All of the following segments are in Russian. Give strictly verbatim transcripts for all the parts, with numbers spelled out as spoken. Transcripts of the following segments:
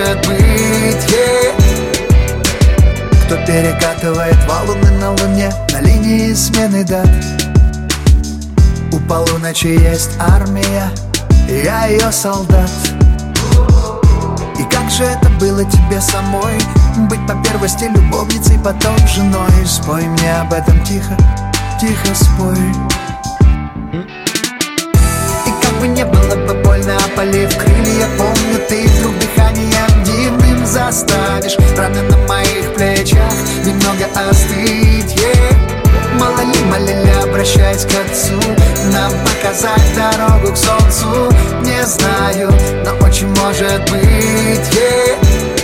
может быть, yeah. Кто перекатывает валуны на луне на линии смены дат? У полуночи есть армия, я ее солдат. И как же это было тебе самой быть по первости любовницей, потом женой? Спой мне об этом тихо, тихо спой. И как бы не было бы больно, опалив крылья, помню, ты вдруг дыханием дивным заставишь раны на моих плечах немного остыть, yeah. Мало ли, молили, обращаясь к Отцу, нам показать дорогу к солнцу. Не знаю, но очень может быть, yeah.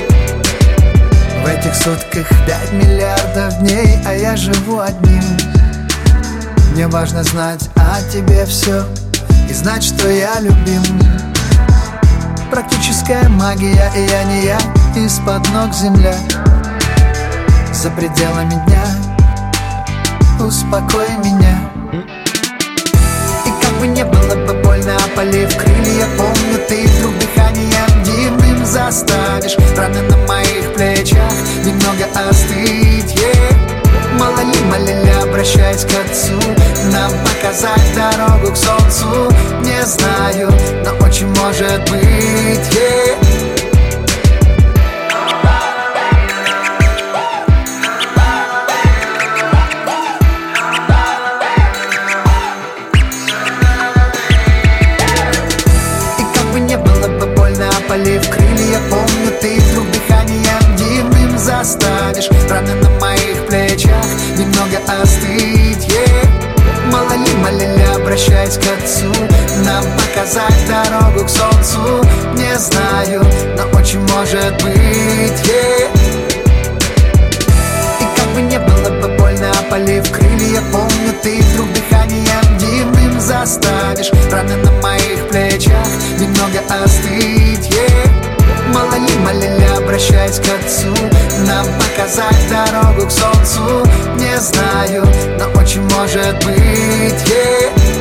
В этих сутках пять миллиардов дней, а я живу одним. Мне важно знать о тебе все и знать, что я любим. Практическая магия, и я не я, из-под ног земля. За пределами дня успокой меня. И как бы не было бы больно, опалив крылья, помню, ты вдруг дыханием дивным заставишь раны на моих плечах немного остыть, yeah. Мало ли, молили, обращаясь к Отцу, нам показать дорогу к солнцу. Не знаю, но очень может быть, yeah. Опалив крылья, помню, ты вдруг дыханием дивным заставишь раны на моих плечах немного остыть, yeah. Мало ли, молили, обращаясь к Отцу, нам показать дорогу к солнцу. Не знаю, но очень может быть, yeah. И как бы не было бы больно, опалив крылья, помню, ты вдруг дыханием дивным заставишь раны на моих плечах немного остыть, yeah. Мало ли, молили, обращаясь к Отцу, нам показать дорогу к солнцу. Не знаю, но очень может быть, yeah.